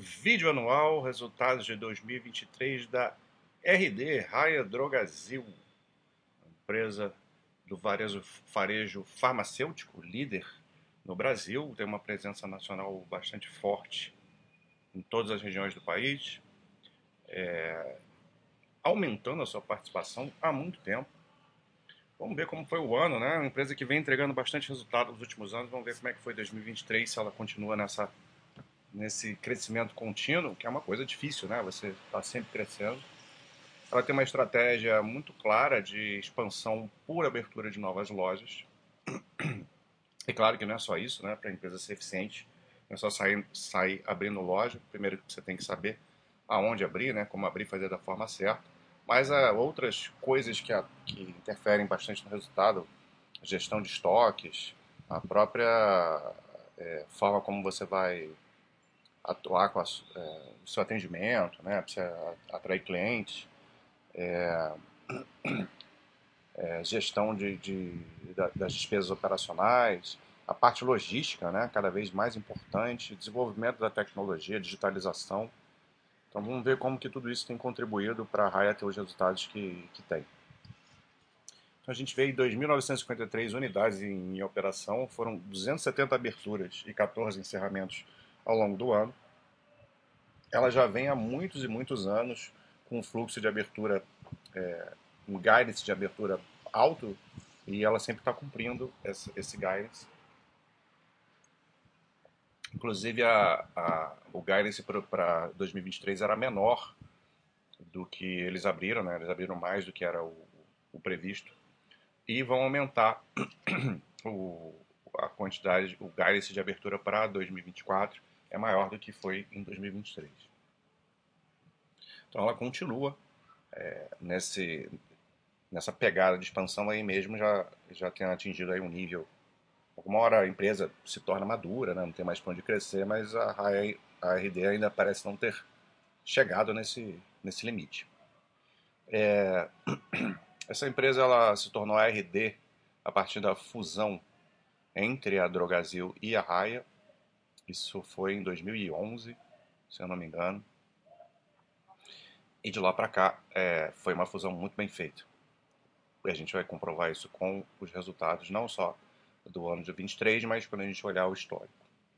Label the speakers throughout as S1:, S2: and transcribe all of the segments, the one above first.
S1: Vídeo anual, resultados de 2023 da RD, Raia Drogasil, empresa do varejo farmacêutico, líder no Brasil, tem uma presença nacional bastante forte em todas as regiões do país, aumentando a sua participação há muito tempo. Vamos ver como foi o ano, né? Uma empresa que vem entregando bastante resultado nos últimos anos. Vamos ver como é que foi 2023, se ela continua nesse crescimento contínuo, que é uma coisa difícil, né? Você está sempre crescendo. Ela tem uma estratégia muito clara de expansão por abertura de novas lojas. É claro que não é só isso, né? Para a empresa ser eficiente, não é só sair abrindo loja. Primeiro você tem que saber aonde abrir, né? Como abrir, fazer da forma certa. Mas há outras coisas que interferem bastante no resultado, a gestão de estoques, a própria forma como você vai atuar com o seu atendimento, né? Para você atrair clientes, gestão das despesas operacionais, a parte logística, né? Cada vez mais importante, desenvolvimento da tecnologia, digitalização. Então vamos ver como que tudo isso tem contribuído para a Raia ter os resultados que tem. Então a gente vê 2.953 unidades em operação, foram 270 aberturas e 14 encerramentos ao longo do ano. Ela já vem há muitos e muitos anos com um fluxo de abertura, um guidance de abertura alto, e ela sempre está cumprindo esse guidance. Inclusive o guidance para 2023 era menor do que eles abriram, né? Eles abriram mais do que era o previsto, e vão aumentar o, a quantidade, o guidance de abertura para 2024 é maior do que foi em 2023. Então ela continua nessa pegada de expansão aí mesmo, já tendo atingido aí um nível. Alguma hora a empresa se torna madura, né? Não tem mais para onde crescer, mas a RD ainda parece não ter chegado nesse limite. Essa empresa ela se tornou a RD a partir da fusão entre a Drogasil e a Raia. Isso foi em 2011, se eu não me engano. E de lá para cá foi uma fusão muito bem feita. E a gente vai comprovar isso com os resultados, não só do ano de 23, mas quando a gente olhar o histórico.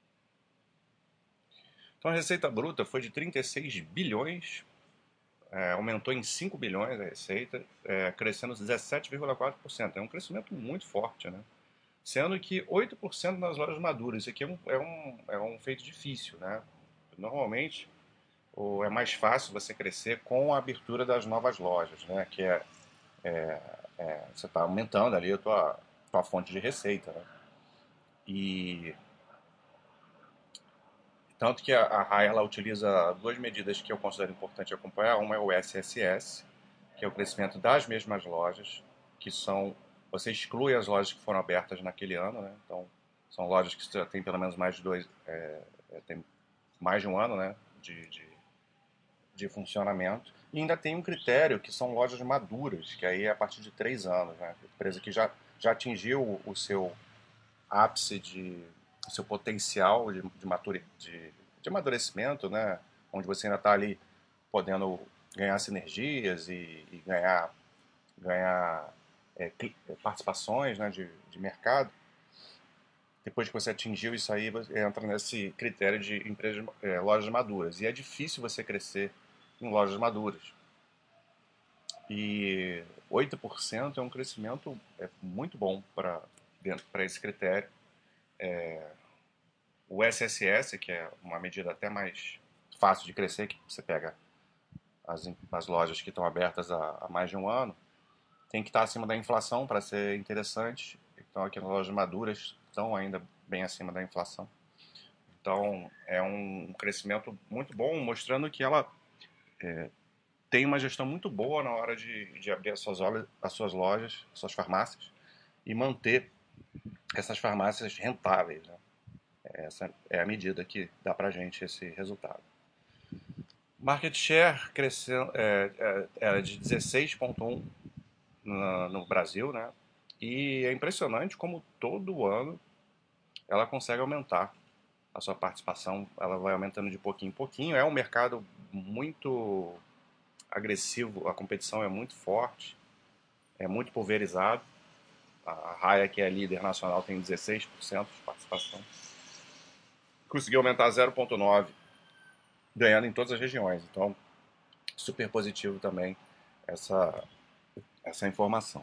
S1: Então a receita bruta foi de 36 bilhões, aumentou em 5 bilhões a receita, crescendo 17,4%. É um crescimento muito forte, né? Sendo que 8% nas lojas maduras. Isso aqui é um feito difícil, né? Normalmente é mais fácil você crescer com a abertura das novas lojas, né? Que você está aumentando ali a tua fonte de receita, né? E tanto que a RAI ela utiliza duas medidas que eu considero importante acompanhar. Uma é o SSS, que é o crescimento das mesmas lojas, que são... Você exclui as lojas que foram abertas naquele ano, né? Então, são lojas que já têm pelo menos mais de tem mais de um ano, né? De funcionamento. E ainda tem um critério que são lojas maduras, que aí é a partir de 3 anos, né? Empresa que já atingiu o seu ápice o seu potencial de amadurecimento, né? Onde você ainda está ali podendo ganhar sinergias e ganhar participações, né, de mercado. Depois que você atingiu isso aí, você entra nesse critério de lojas maduras. E é difícil você crescer em lojas maduras. E 8% é um crescimento muito bom para esse critério. O SSS, que é uma medida até mais fácil de crescer, que você pega as lojas que estão abertas há mais de um ano, tem que estar acima da inflação para ser interessante. Então, aqui nas lojas maduras estão ainda bem acima da inflação. Então, é um crescimento muito bom, mostrando que ela tem uma gestão muito boa na hora de abrir as suas lojas, as suas farmácias, e manter essas farmácias rentáveis, né? Essa é a medida que dá para a gente esse resultado. Market share cresceu, era de 16,1 no Brasil, né? E é impressionante como todo ano ela consegue aumentar a sua participação ela vai aumentando de pouquinho em pouquinho. É um mercado muito agressivo, a competição é muito forte, é muito pulverizado. A Raia, que é a líder nacional, tem 16% de participação. Conseguiu aumentar 0,9, ganhando em todas as regiões. Então, super positivo também essa, essa informação.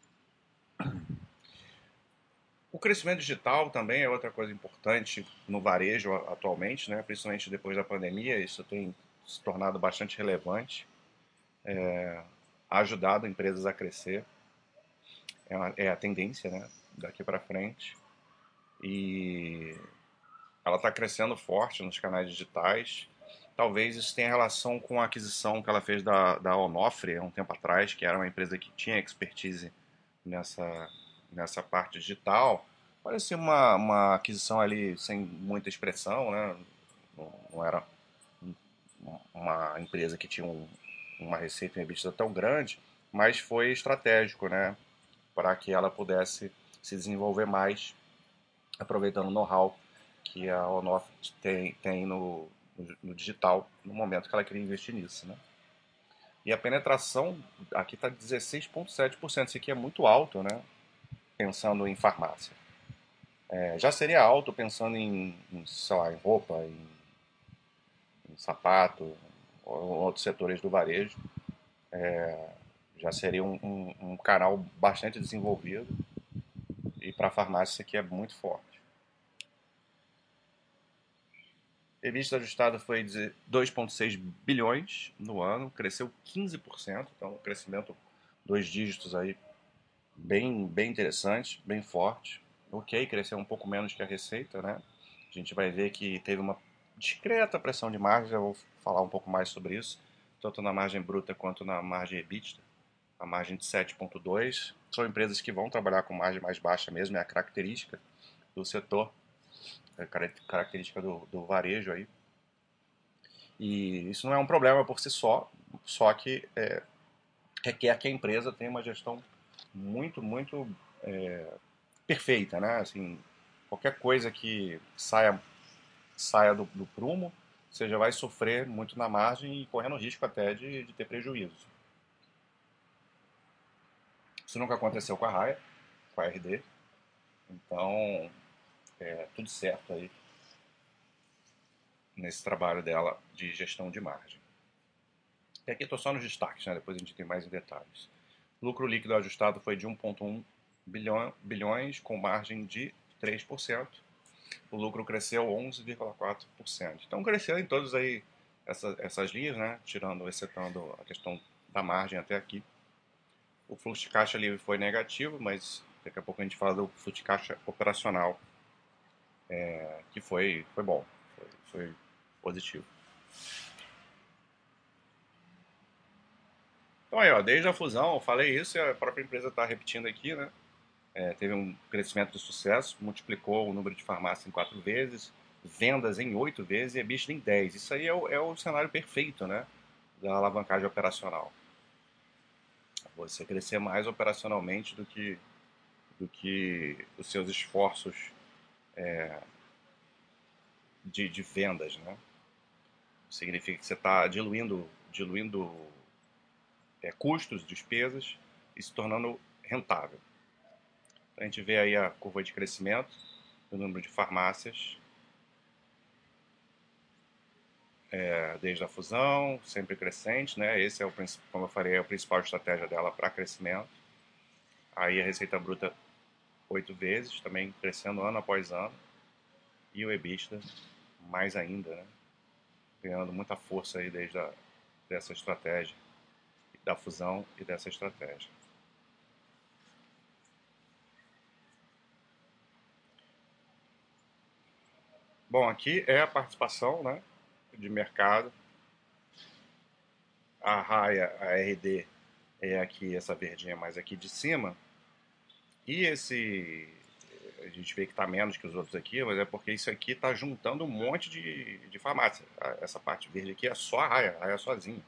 S1: O crescimento digital também é outra coisa importante no varejo atualmente, né? Principalmente depois da pandemia, isso tem se tornado bastante relevante, ha ajudado empresas a crescer, é a tendência, né? Daqui para frente. E ela está crescendo forte nos canais digitais. Talvez isso tenha relação com a aquisição que ela fez da Onofre há um tempo atrás, que era uma empresa que tinha expertise nessa parte digital. Parecia uma aquisição ali sem muita expressão, né? Não era uma empresa que tinha uma receita em EBITDA tão grande, mas foi estratégico, né? Para que ela pudesse se desenvolver mais, aproveitando o know-how que a Onofre tem no digital, no momento que ela queria investir nisso, né? E a penetração aqui está 16,7%, isso aqui é muito alto, né? Pensando em farmácia. Já seria alto pensando sei lá, em roupa, em sapato, ou outros setores do varejo. Já seria um canal bastante desenvolvido. E para a farmácia isso aqui é muito forte. EBITDA ajustado foi de 2,6 bilhões no ano, cresceu 15%, então um crescimento 2 dígitos aí bem interessante, bem forte. Ok, cresceu um pouco menos que a receita, né? A gente vai ver que teve uma discreta pressão de margem, eu vou falar um pouco mais sobre isso, tanto na margem bruta quanto na margem EBITDA. A margem de 7,2. São empresas que vão trabalhar com margem mais baixa mesmo, é a característica do setor, é a característica do varejo aí. E isso não é um problema por si só que requer que a empresa tenha uma gestão muito perfeita, né? Assim, qualquer coisa que saia do prumo, você já vai sofrer muito na margem e correndo risco até de ter prejuízo. Isso nunca aconteceu com a Raia, com a RD, então tudo certo aí nesse trabalho dela de gestão de margem. E aqui estou só nos destaques, né? Depois a gente tem mais em detalhes. O lucro líquido ajustado foi de 1,1 bilhões, com margem de 3%. O lucro cresceu 11,4%. Então cresceu em todas aí essas linhas, né? Excetuando a questão da margem até aqui. O fluxo de caixa livre foi negativo, mas daqui a pouco a gente fala do fluxo de caixa operacional, que foi bom, foi positivo. Então aí, ó, desde a fusão, eu falei isso e a própria empresa está repetindo aqui, né? Teve um crescimento de sucesso, multiplicou o número de farmácias em 4 vezes, vendas em 8 vezes e EBITDA em 10. Isso aí é o cenário perfeito, né, da alavancagem operacional. Você crescer mais operacionalmente do que os seus esforços de vendas, né? Significa que você está diluindo custos, despesas e se tornando rentável. Então, a gente vê aí a curva de crescimento do número de farmácias desde a fusão, sempre crescente, né? Esse é como eu falei, é a principal estratégia dela para crescimento. Aí a receita bruta 8 vezes, também crescendo ano após ano. E o EBITDA mais ainda, né? Ganhando muita força aí dessa estratégia, da fusão e dessa estratégia. Bom, aqui é a participação, né, de mercado. A raia, a RD, é aqui, essa verdinha mais aqui de cima. E a gente vê que está menos que os outros aqui, mas é porque isso aqui está juntando um monte de farmácia. Essa parte verde aqui é só a raia sozinha.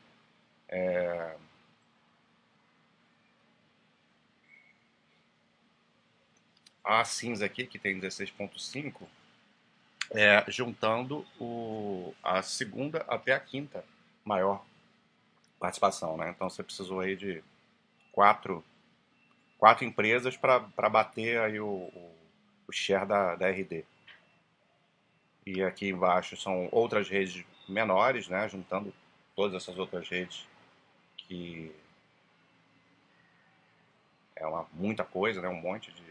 S1: A cinza aqui, que tem 16,5, juntando a segunda até a quinta maior participação, né? Então você precisou aí de quatro, quatro empresas para bater aí o share da RD. E aqui embaixo são outras redes menores, né? Juntando todas essas outras redes, que é muita coisa, né? Um monte de.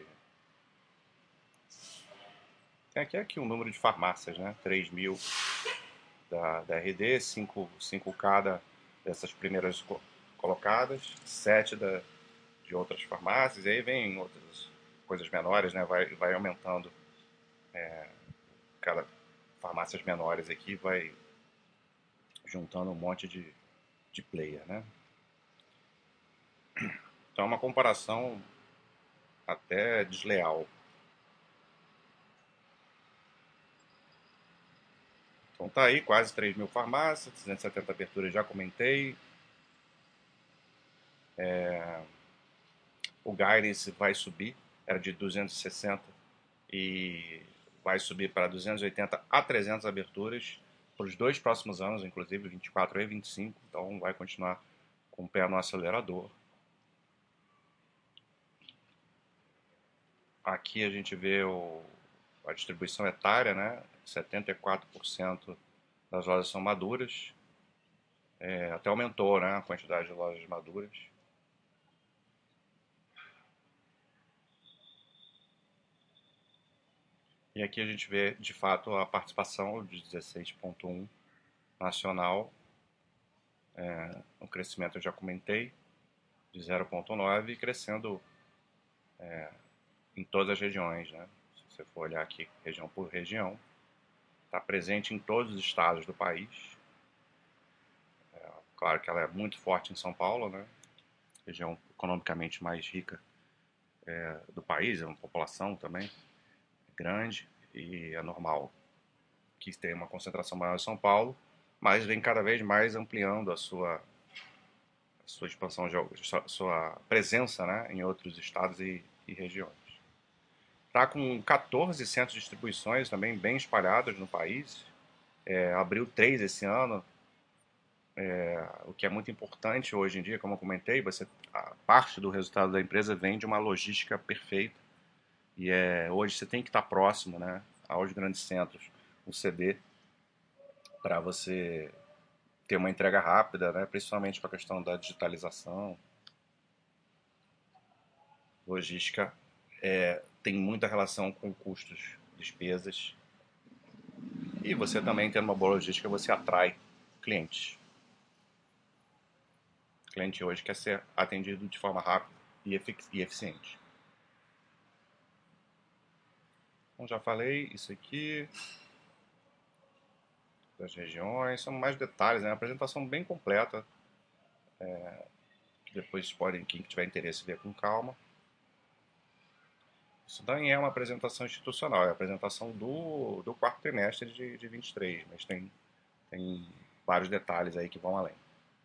S1: Tem aqui um número de farmácias, né? 3.000 da RD, 5 cada dessas primeiras colocadas, 7 de outras farmácias, e aí vem outras coisas menores, né? Vai aumentando cada farmácias menores aqui, vai juntando um monte de player, né? Então é uma comparação até desleal. Então tá aí, quase 3.000 farmácias, 270 aberturas, já comentei. O guidance vai subir, era de 260 e vai subir para 280 a 300 aberturas para os dois próximos anos, inclusive 24 e 25. Então vai continuar com o pé no acelerador. Aqui a gente vê a distribuição etária, né? 74% das lojas são maduras. Até aumentou, né, a quantidade de lojas maduras. E aqui a gente vê, de fato, a participação de 16,1 nacional. O crescimento eu já comentei, de 0,9 e crescendo em todas as regiões, né? Se você for olhar aqui região por região, está presente em todos os estados do país. Claro que ela é muito forte em São Paulo, né? Região economicamente mais rica do país, é uma população também grande e é normal que tenha uma concentração maior em São Paulo, mas vem cada vez mais ampliando a sua expansão, sua presença, né, em outros estados e regiões. Está com 14 centros de distribuições também bem espalhados no país. Abriu 3 esse ano, o que é muito importante hoje em dia, como eu comentei, a parte do resultado da empresa vem de uma logística perfeita. E hoje você tem que estar próximo, né, aos grandes centros, o CD, para você ter uma entrega rápida, né, principalmente para a questão da digitalização. Logística tem muita relação com custos, despesas. E você também tendo uma boa logística, você atrai clientes. O cliente hoje quer ser atendido de forma rápida e eficiente. Então já falei isso aqui das regiões, são mais detalhes, né? Uma apresentação bem completa, que depois podem, quem tiver interesse, ver com calma. Isso também é uma apresentação institucional, é a apresentação do quarto trimestre de 23, mas tem vários detalhes aí que vão além.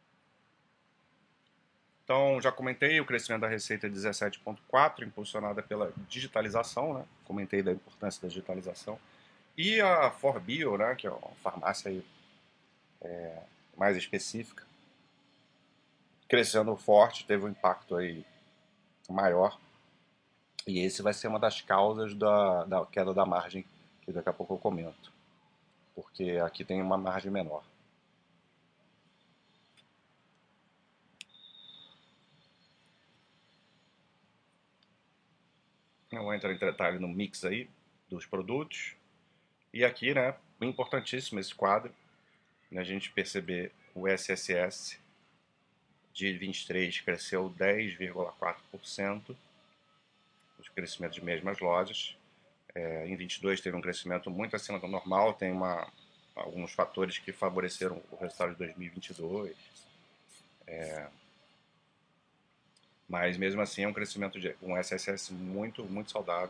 S1: Então, já comentei o crescimento da receita de 17,4, impulsionada pela digitalização, né? Comentei da importância da digitalização. E a Forbio, né, que é uma farmácia aí, mais específica, crescendo forte, teve um impacto aí maior. E esse vai ser uma das causas da queda da margem, que daqui a pouco eu comento. Porque aqui tem uma margem menor. Eu vou entrar em detalhe no mix aí dos produtos. E aqui, né, importantíssimo esse quadro, né, a gente perceber o SSS de 23 cresceu 10,4%, os crescimentos de mesmas lojas. Em 22 teve um crescimento muito acima do normal, tem alguns fatores que favoreceram o resultado de 2022, mas mesmo assim é um crescimento de um SSS muito, muito saudável.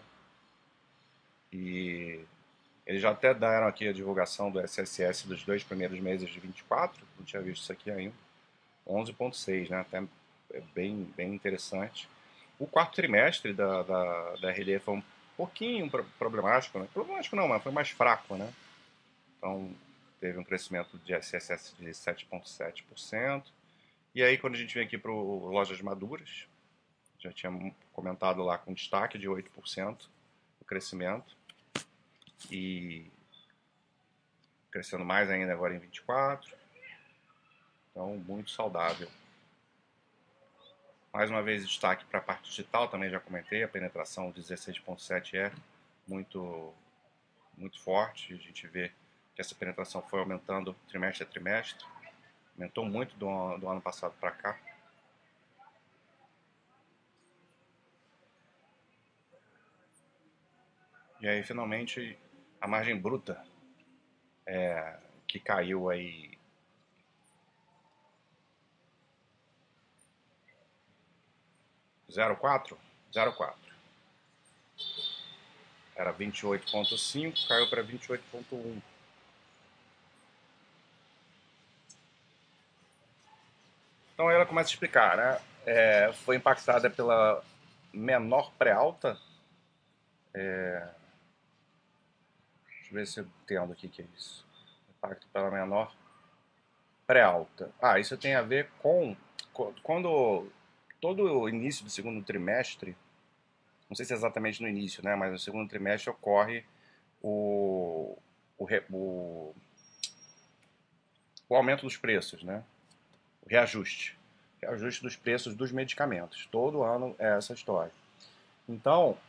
S1: E eles já até deram aqui a divulgação do SSS dos 2 primeiros meses de 24, não tinha visto isso aqui ainda, 11,6, né? Até bem interessante. O quarto trimestre da RD foi pouquinho problemático, né? Problemático não, mas foi mais fraco, né? Então, teve um crescimento de SSS de 7,7%. E aí, quando a gente vem aqui para lojas maduras, já tinha comentado lá com destaque de 8% o crescimento. E crescendo mais ainda agora em 24%. Então, muito saudável. Mais uma vez, destaque para a parte digital, também já comentei, a penetração de 16,7% é muito, muito forte. A gente vê que essa penetração foi aumentando trimestre a trimestre. Aumentou muito do ano passado para cá. E aí, finalmente, a margem bruta, que caiu aí 0,4, 0,4. Era 28,5, caiu para 28,1. Então ela começa a explicar, né? Foi impactada pela menor pré-alta. Deixa eu ver se eu entendo o que é isso. Impacto pela menor pré-alta. Isso tem a ver com quando todo o início do segundo trimestre, não sei se é exatamente no início, né? Mas no segundo trimestre ocorre o, o, o, o aumento dos preços, né? O reajuste. Reajuste dos preços dos medicamentos. Todo ano é essa história. Então,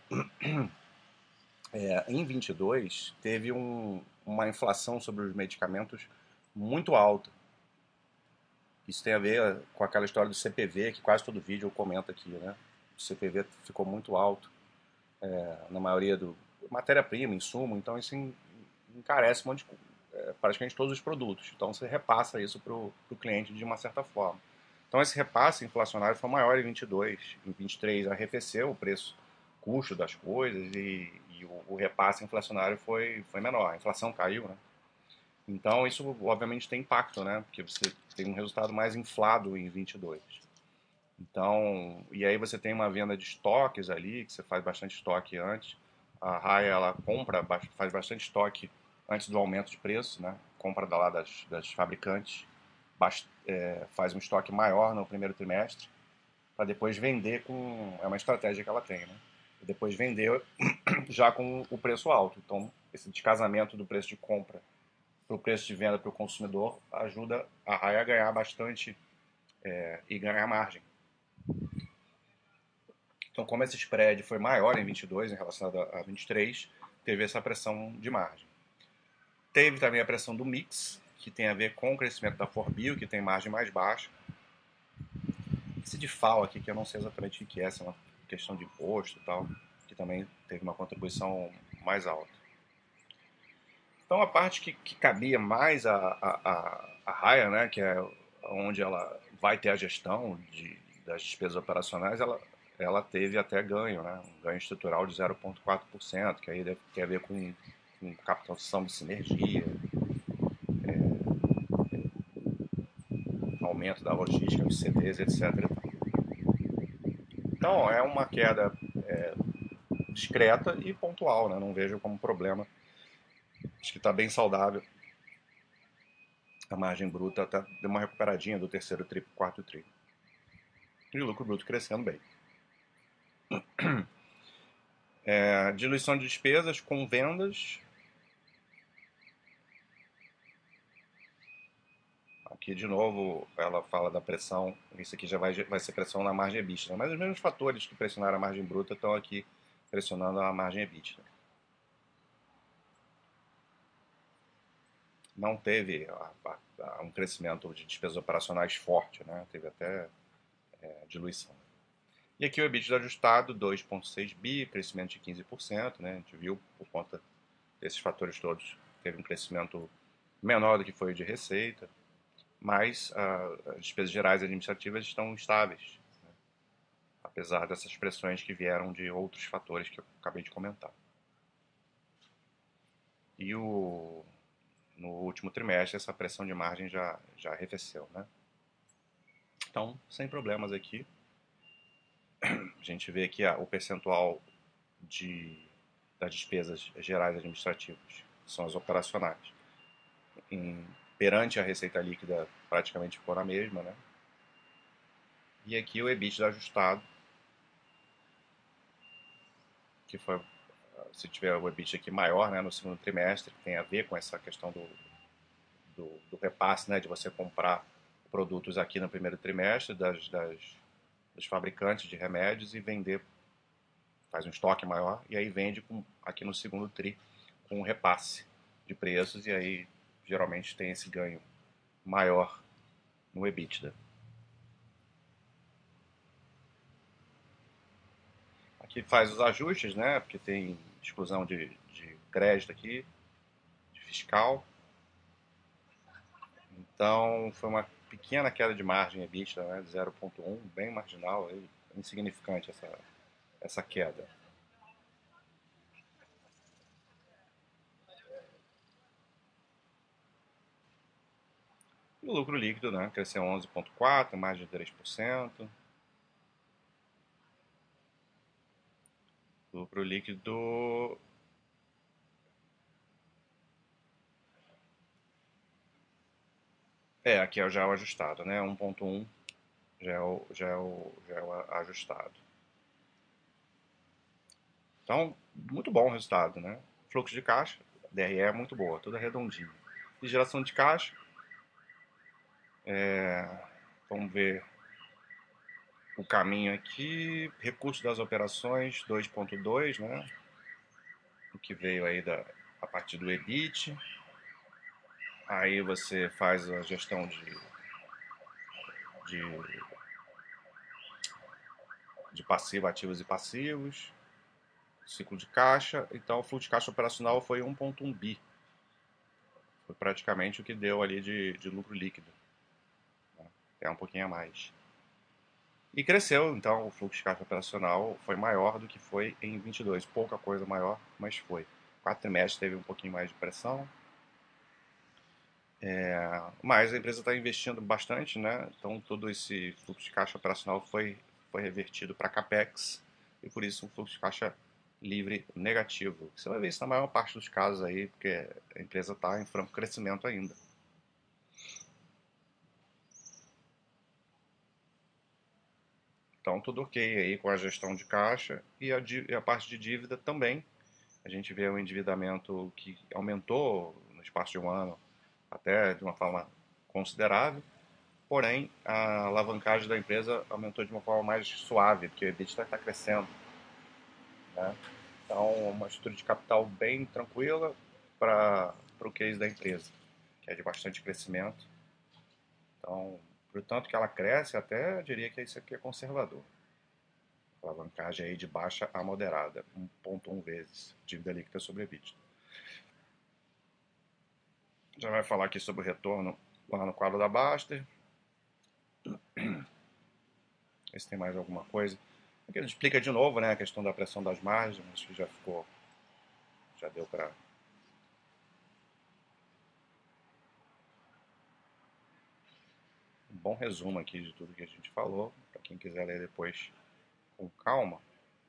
S1: em 22, teve uma inflação sobre os medicamentos muito alta. Isso tem a ver com aquela história do CPV, que quase todo vídeo eu comento aqui, né? O CPV ficou muito alto na maioria do matéria-prima, insumo, então isso encarece um monte de, praticamente todos os produtos. Então você repassa isso para o cliente de uma certa forma. Então esse repasse inflacionário foi maior em 22, em 23 arrefeceu o preço, custo das coisas e o repasse inflacionário foi menor, a inflação caiu, né? Então isso obviamente tem impacto, né? Porque você tem um resultado mais inflado em 22. Então, e aí você tem uma venda de estoques ali, que você faz bastante estoque antes. A Raia, ela faz bastante estoque antes do aumento de preço, né? Compra lá das fabricantes, faz um estoque maior no primeiro trimestre, para depois vender com... É uma estratégia que ela tem, né? E depois vender já com o preço alto. Então, esse descasamento do preço de compra para o preço de venda para o consumidor ajuda a Raia a ganhar bastante e ganhar margem. Então, como esse spread foi maior em 22 em relação a 23, teve essa pressão de margem. Teve também a pressão do mix, que tem a ver com o crescimento da Forbio, que tem margem mais baixa. Esse de FAO aqui, que eu não sei exatamente o que é, se é uma questão de imposto e tal, que também teve uma contribuição mais alta. Então, a parte que cabia mais a Raia, né, que é onde ela vai ter a gestão das despesas operacionais, ela teve até ganho, né, um ganho estrutural de 0,4%, que aí deve ter a ver com captação de sinergia, aumento da logística, dos CDs, etc. Então, é uma queda discreta e pontual, né, não vejo como problema. Acho que está bem saudável. A margem bruta até deu uma recuperadinha do terceiro tri para o quarto tri. E o lucro bruto crescendo bem. Diluição de despesas com vendas. Aqui, de novo, ela fala da pressão. Isso aqui já vai ser pressão na margem EBITDA. Mas os mesmos fatores que pressionaram a margem bruta estão aqui pressionando a margem EBITDA. Não teve um crescimento de despesas operacionais forte, né? Teve até diluição. E aqui o EBITDA ajustado, 2,6 bi, crescimento de 15%, né? A gente viu, por conta desses fatores todos, teve um crescimento menor do que foi o de receita, mas as despesas gerais administrativas estão estáveis, né? Apesar dessas pressões que vieram de outros fatores que eu acabei de comentar. E no último trimestre essa pressão de margem já arrefeceu, né? Então, sem problemas aqui. A gente vê aqui o percentual de das despesas gerais administrativas, que são as operacionais. Em, perante a receita líquida praticamente ficou na mesma, né? E aqui o EBITDA ajustado, que foi, se tiver o EBITDA aqui maior, né, no segundo trimestre, que tem a ver com essa questão do repasse, né, de você comprar produtos aqui no primeiro trimestre dos fabricantes de remédios e vender, faz um estoque maior e aí vende aqui no segundo tri com um repasse de preços e aí geralmente tem esse ganho maior no EBITDA. Aqui faz os ajustes, né? Porque tem exclusão de crédito aqui, de fiscal. Então foi uma pequena queda de margem EBITDA, né? De 0,1, bem marginal, insignificante essa queda. E o lucro líquido, né? Cresceu 11,4, mais de 3%. Lucro líquido. Aqui é já o ajustado, né? 1,1 já é o ajustado. Então, muito bom o resultado, né? Fluxo de caixa, DRE é muito boa, toda redondinha. E geração de caixa, vamos ver o caminho aqui. Recurso das operações 2,2, né? O que veio aí a partir do EBIT. Aí você faz a gestão de, de passivo, ativos e passivos, ciclo de caixa. Então, o fluxo de caixa operacional foi 1,1 bi. Foi praticamente o que deu ali de lucro líquido. É um pouquinho a mais. E cresceu, então, o fluxo de caixa operacional foi maior do que foi em 22. Pouca coisa maior, mas foi. Quatro trimestres teve um pouquinho mais de pressão, mas a empresa está investindo bastante, né? Então, todo esse fluxo de caixa operacional foi revertido para CAPEX e, por isso, um fluxo de caixa livre negativo. Você vai ver isso na maior parte dos casos aí, porque a empresa está em franco crescimento ainda. Então, tudo ok aí com a gestão de caixa e a parte de dívida também. A gente vê um endividamento que aumentou no espaço de um ano até de uma forma considerável, porém a alavancagem da empresa aumentou de uma forma mais suave, porque o EBITDA está crescendo, né? Então, uma estrutura de capital bem tranquila para o case da empresa, que é de bastante crescimento. Então, por tanto que ela cresce, até eu diria que isso aqui é conservador. Alavancagem aí de baixa a moderada, 1,1 vezes dívida líquida sobre EBITDA. Já vai falar aqui sobre o retorno lá no quadro da Baster. Ver se tem mais alguma coisa. Aqui ele explica de novo, né, a questão da pressão das margens. Acho que já deu para um bom resumo aqui de tudo que a gente falou, para quem quiser ler depois com calma.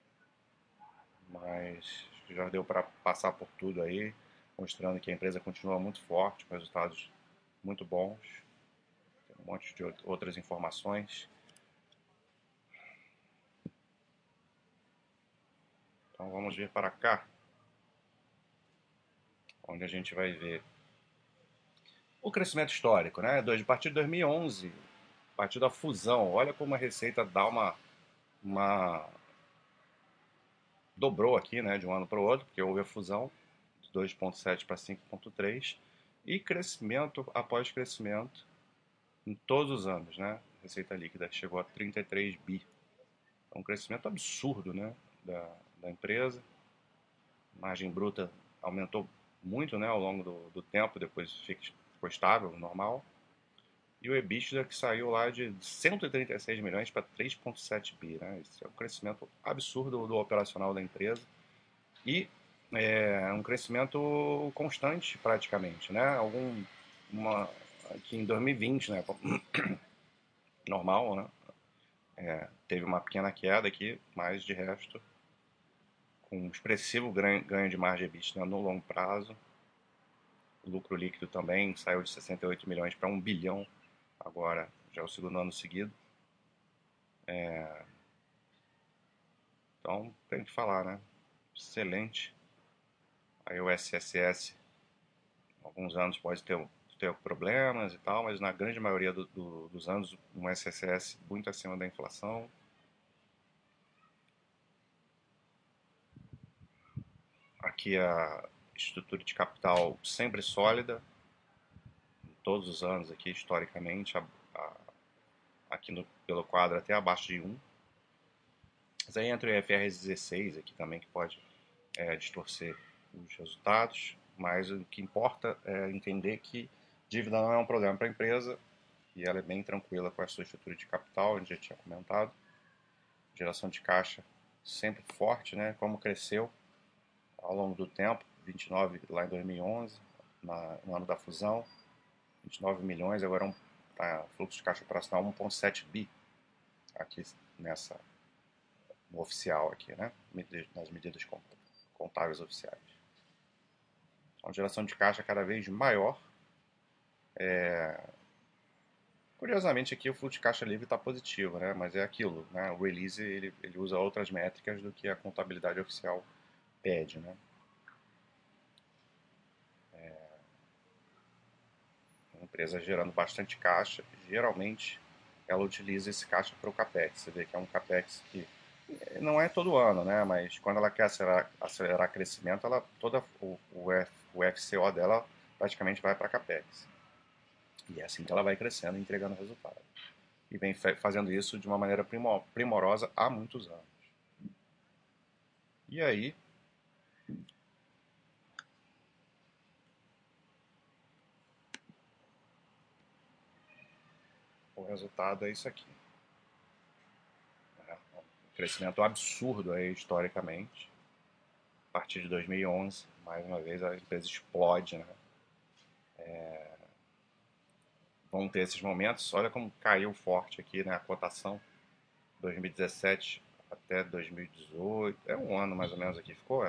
S1: Mas já deu para passar por tudo aí, mostrando que a empresa continua muito forte, com resultados muito bons. Tem um monte de outras informações. Então vamos vir para cá, onde a gente vai ver o crescimento histórico, né? A partir de 2011, a partir da fusão, olha como a receita dá uma dobrou aqui, né, de um ano para o outro, porque houve a fusão de 2,7 para 5,3 e crescimento após crescimento em todos os anos, né? Receita líquida chegou a 33 bi. É um crescimento absurdo, né, da empresa. Margem bruta aumentou muito, né, ao longo do tempo, depois ficou estável, normal. E o EBITDA que saiu lá de 136 milhões para 3,7 bi. Né? Isso é um crescimento absurdo do operacional da empresa. E é um crescimento constante, praticamente. Né? Aqui em 2020, né? Normal, né? Teve uma pequena queda aqui, mas de resto com um expressivo ganho de margem EBITDA no longo prazo. O lucro líquido também saiu de 68 milhões para 1 bilhão, agora já é o segundo ano seguido. Então, tem que falar, né? Excelente. Aí o SSS, alguns anos pode ter problemas e tal, mas na grande maioria dos anos, um SSS muito acima da inflação. Aqui a estrutura de capital sempre sólida, todos os anos aqui, historicamente, aqui pelo quadro até abaixo de 1. Mas aí entra o IFRS 16 aqui também, que pode distorcer os resultados, mas o que importa é entender que dívida não é um problema para a empresa e ela é bem tranquila com a sua estrutura de capital, a gente já tinha comentado. Geração de caixa sempre forte, né? Como cresceu ao longo do tempo, 29 lá em 2011, no ano da fusão, 29 milhões, agora fluxo de caixa operacional 1,7 bi aqui no oficial aqui, né? Nas medidas contábeis oficiais. Então, geração de caixa cada vez maior. Curiosamente aqui o fluxo de caixa livre está positivo, né? Mas é aquilo, né? O release ele usa outras métricas do que a contabilidade oficial pede, né? Uma empresa gerando bastante caixa, geralmente ela utiliza esse caixa para o capex. Você vê que é um capex que não é todo ano, né? Mas quando ela quer acelerar crescimento, toda o FCO dela praticamente vai para capex. E é assim que ela vai crescendo e entregando resultado. E vem fazendo isso de uma maneira primorosa há muitos anos. E aí, o resultado é isso aqui. Um crescimento absurdo aí, historicamente. A partir de 2011, mais uma vez, a empresa explode, né? Vão ter esses momentos. Olha como caiu forte aqui, né? A cotação 2017 até 2018. É um ano mais ou menos aqui ficou,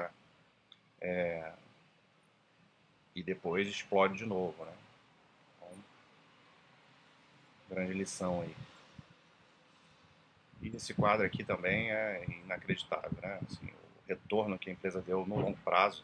S1: e depois explode de novo, né? Então, grande lição aí. E esse quadro aqui também é inacreditável, né? Assim, o retorno que a empresa deu no longo prazo,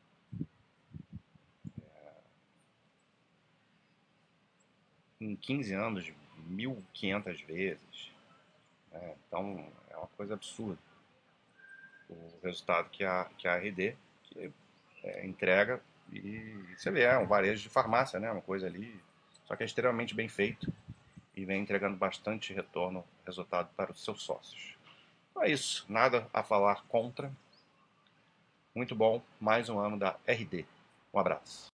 S1: em 15 anos, 1.500 vezes. Né? Então, é uma coisa absurda. O resultado que a RD entrega, e você vê, é um varejo de farmácia, né? Uma coisa ali, só que é extremamente bem feito e vem entregando bastante retorno, resultado para os seus sócios. Então é isso, nada a falar contra. Muito bom, mais um ano da RD. Um abraço.